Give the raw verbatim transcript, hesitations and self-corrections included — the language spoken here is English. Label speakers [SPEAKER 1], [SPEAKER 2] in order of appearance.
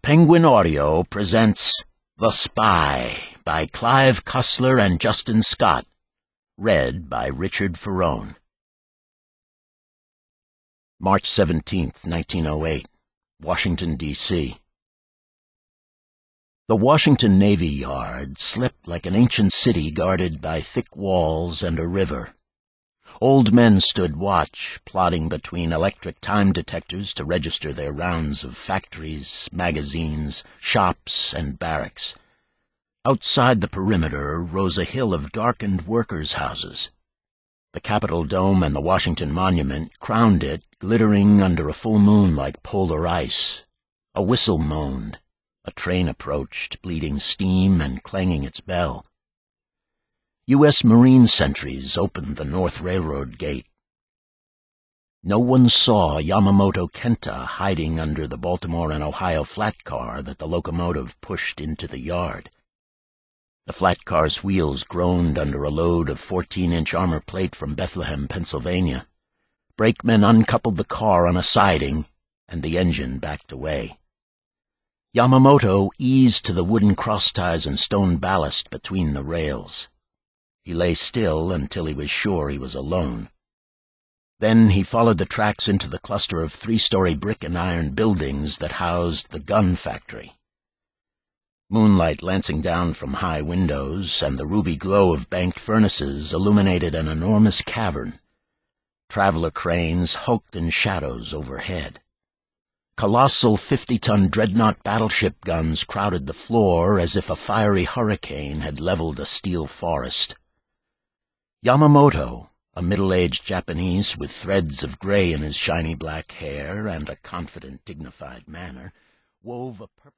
[SPEAKER 1] Penguin Audio presents The Spy by Clive Cussler and Justin Scott, read by Richard Ferrone. March seventeenth, nineteen oh eight, Washington, D C The Washington Navy Yard slept like an ancient city guarded by thick walls and a river. Old men stood watch, plodding between electric time detectors to register their rounds of factories, magazines, shops, and barracks. Outside the perimeter rose a hill of darkened workers' houses. The Capitol Dome and the Washington Monument crowned it, glittering under a full moon like polar ice. A whistle moaned. A train approached, bleeding steam and clanging its bell. U S Marine sentries opened the North Railroad gate. No one saw Yamamoto Kenta hiding under the Baltimore and Ohio flat car that the locomotive pushed into the yard. The flat car's wheels groaned under a load of fourteen-inch armor plate from Bethlehem, Pennsylvania. Brakemen uncoupled the car on a siding, and the engine backed away. Yamamoto eased to the wooden crossties and stone ballast between the rails. He lay still until he was sure he was alone. Then he followed the tracks into the cluster of three-story brick and iron buildings that housed the gun factory. Moonlight lancing down from high windows and the ruby glow of banked furnaces illuminated an enormous cavern. Traveler cranes hulked in shadows overhead. Colossal fifty-ton dreadnought battleship guns crowded the floor as if a fiery hurricane had leveled a steel forest. Yamamoto, a middle-aged Japanese with threads of gray in his shiny black hair and a confident, dignified manner, wove a purple